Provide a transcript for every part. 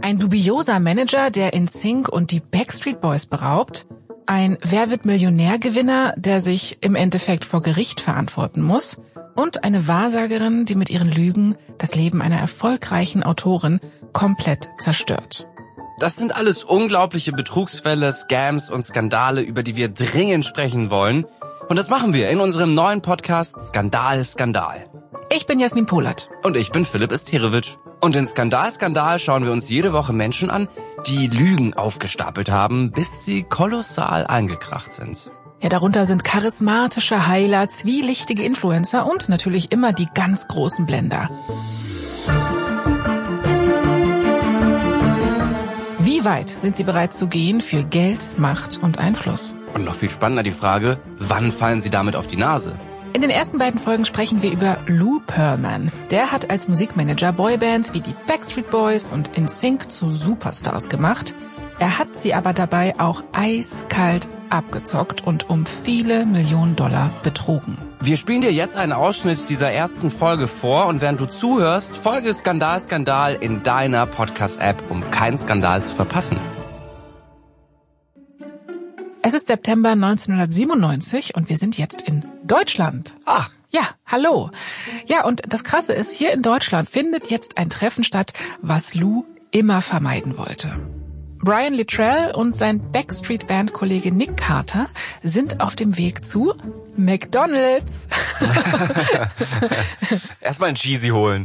Ein dubioser Manager, der NSYNC und die Backstreet Boys beraubt. Ein Wer wird Millionär-Gewinner, der sich im Endeffekt vor Gericht verantworten muss. Und eine Wahrsagerin, die mit ihren Lügen das Leben einer erfolgreichen Autorin komplett zerstört. Das sind alles unglaubliche Betrugsfälle, Scams und Skandale, über die wir dringend sprechen wollen. Und das machen wir in unserem neuen Podcast Skandal, Skandal. Ich bin Jasmin Polat. Und ich bin Philipp Esterovich. Und in Skandal, Skandal schauen wir uns jede Woche Menschen an, die Lügen aufgestapelt haben, bis sie kolossal eingekracht sind. Ja, darunter sind charismatische Heiler, zwielichtige Influencer und natürlich immer die ganz großen Blender. Wie weit sind sie bereit zu gehen für Geld, Macht und Einfluss? Und noch viel spannender die Frage, wann fallen sie damit auf die Nase? In den ersten beiden Folgen sprechen wir über Lou Pearlman. Der hat als Musikmanager Boybands wie die Backstreet Boys und NSYNC zu Superstars gemacht. Er hat sie aber dabei auch eiskalt abgezockt und um viele Millionen Dollar betrogen. Wir spielen dir jetzt einen Ausschnitt dieser ersten Folge vor und während du zuhörst, folge Skandal, Skandal in deiner Podcast-App, um keinen Skandal zu verpassen. Es ist September 1997 und wir sind jetzt in Deutschland. Ach. Ja, hallo. Ja, und das Krasse ist, hier in Deutschland findet jetzt ein Treffen statt, was Lou immer vermeiden wollte. Brian Littrell und sein Backstreet-Band-Kollege Nick Carter sind auf dem Weg zu McDonald's. Erstmal ein Cheesy holen.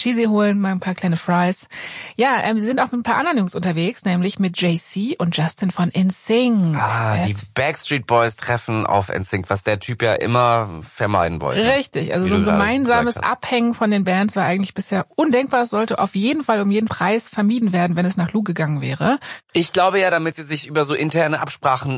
Mal ein paar kleine Fries. Ja, sie sind auch mit ein paar anderen Jungs unterwegs, nämlich mit JC und Justin von NSYNC. Die Backstreet Boys treffen auf NSYNC, was der Typ ja immer vermeiden wollte. Richtig, also so ein gemeinsames Abhängen von den Bands war eigentlich bisher undenkbar. Es sollte auf jeden Fall um jeden Preis vermieden werden, wenn es nach Lou gegangen wäre. Ich glaube ja, damit sie sich über so interne Absprachen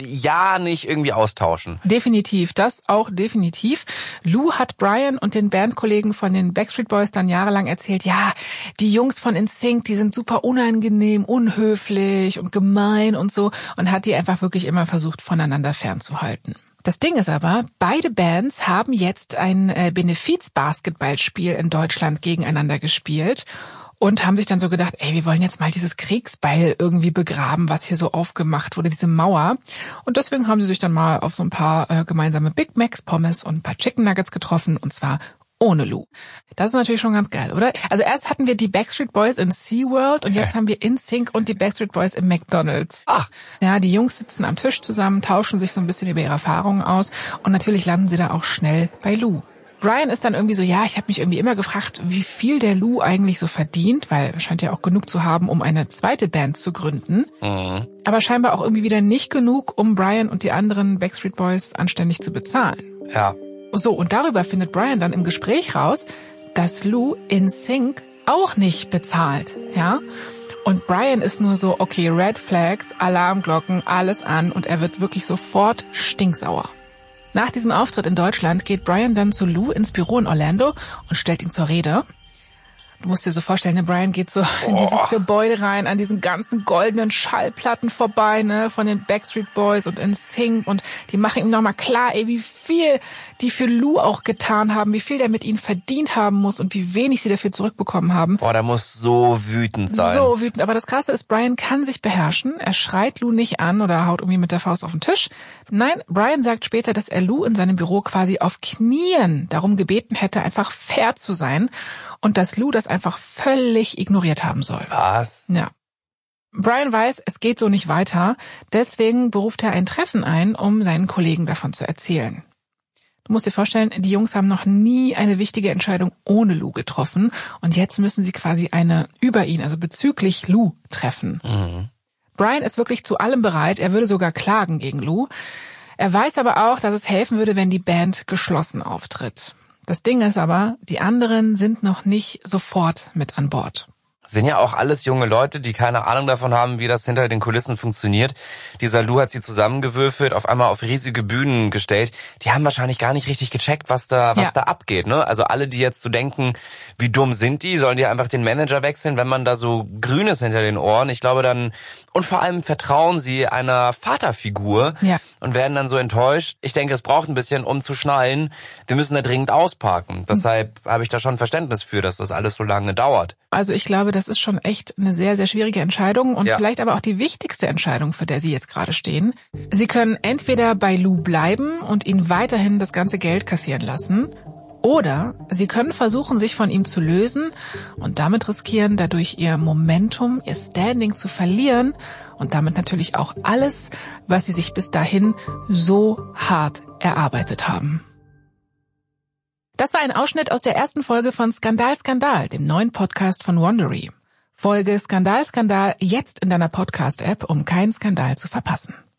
nicht irgendwie austauschen. Definitiv, das auch definitiv. Lou hat Brian und den Bandkollegen von den Backstreet Boys dann jahrelang erzählt, ja, die Jungs von NSYNC, die sind super unangenehm, unhöflich und gemein und so und hat die einfach wirklich immer versucht, voneinander fernzuhalten. Das Ding ist aber, beide Bands haben jetzt ein Benefiz-Basketballspiel in Deutschland gegeneinander gespielt. Und haben sich dann so gedacht, wir wollen jetzt mal dieses Kriegsbeil irgendwie begraben, was hier so aufgemacht wurde, diese Mauer. Und deswegen haben sie sich dann mal auf so ein paar gemeinsame Big Macs, Pommes und ein paar Chicken Nuggets getroffen, und zwar ohne Lou. Das ist natürlich schon ganz geil, oder? Also erst hatten wir die Backstreet Boys in SeaWorld und jetzt haben wir NSYNC und die Backstreet Boys im McDonald's. Ach. Ja, die Jungs sitzen am Tisch zusammen, tauschen sich so ein bisschen über ihre Erfahrungen aus und natürlich landen sie da auch schnell bei Lou. Brian ist dann irgendwie so, ich habe mich irgendwie immer gefragt, wie viel der Lou eigentlich so verdient, weil er scheint ja auch genug zu haben, um eine zweite Band zu gründen. Mhm. Aber scheinbar auch irgendwie wieder nicht genug, um Brian und die anderen Backstreet Boys anständig zu bezahlen. Ja. So, und darüber findet Brian dann im Gespräch raus, dass Lou NSYNC auch nicht bezahlt, ja. Und Brian ist nur so, okay, Red Flags, Alarmglocken, alles an und er wird wirklich sofort stinksauer. Nach diesem Auftritt in Deutschland geht Brian dann zu Lou ins Büro in Orlando und stellt ihn zur Rede. Du musst dir so vorstellen, ne, Brian geht so in dieses Gebäude rein, an diesen ganzen goldenen Schallplatten vorbei, ne, von den Backstreet Boys und NSYNC, und die machen ihm nochmal klar, wie viel die für Lou auch getan haben, wie viel der mit ihnen verdient haben muss und wie wenig sie dafür zurückbekommen haben. Der muss so wütend sein. So wütend. Aber das Krasse ist, Brian kann sich beherrschen. Er schreit Lou nicht an oder haut irgendwie mit der Faust auf den Tisch. Nein, Brian sagt später, dass er Lou in seinem Büro quasi auf Knien darum gebeten hätte, einfach fair zu sein und dass Lou das einfach völlig ignoriert haben soll. Was? Ja. Brian weiß, es geht so nicht weiter. Deswegen beruft er ein Treffen ein, um seinen Kollegen davon zu erzählen. Du musst dir vorstellen, die Jungs haben noch nie eine wichtige Entscheidung ohne Lou getroffen und jetzt müssen sie quasi eine über ihn, also bezüglich Lou, treffen. Mhm. Brian ist wirklich zu allem bereit, er würde sogar klagen gegen Lou. Er weiß aber auch, dass es helfen würde, wenn die Band geschlossen auftritt. Das Ding ist aber, die anderen sind noch nicht sofort mit an Bord. Sind ja auch alles junge Leute, die keine Ahnung davon haben, wie das hinter den Kulissen funktioniert. Dieser Lou hat sie zusammengewürfelt, auf einmal auf riesige Bühnen gestellt. Die haben wahrscheinlich gar nicht richtig gecheckt, was da abgeht, ne? Also alle, die jetzt so denken, wie dumm sind die, sollen die einfach den Manager wechseln, wenn man da so grün ist hinter den Ohren. Ich glaube dann, und vor allem vertrauen sie einer Vaterfigur. Ja. und werden dann so enttäuscht. Ich denke, es braucht ein bisschen, um zu schnallen, wir müssen da dringend ausparken. Deshalb habe ich da schon Verständnis für, dass das alles so lange dauert. Also ich glaube, das ist schon echt eine sehr, sehr schwierige Entscheidung und vielleicht aber auch die wichtigste Entscheidung, für der Sie jetzt gerade stehen. Sie können entweder bei Lou bleiben und ihn weiterhin das ganze Geld kassieren lassen, oder Sie können versuchen, sich von ihm zu lösen und damit riskieren, dadurch Ihr Momentum, Ihr Standing zu verlieren und damit natürlich auch alles, was Sie sich bis dahin so hart erarbeitet haben. Das war ein Ausschnitt aus der ersten Folge von Skandal, Skandal, dem neuen Podcast von Wondery. Folge Skandal, Skandal jetzt in deiner Podcast-App, um keinen Skandal zu verpassen.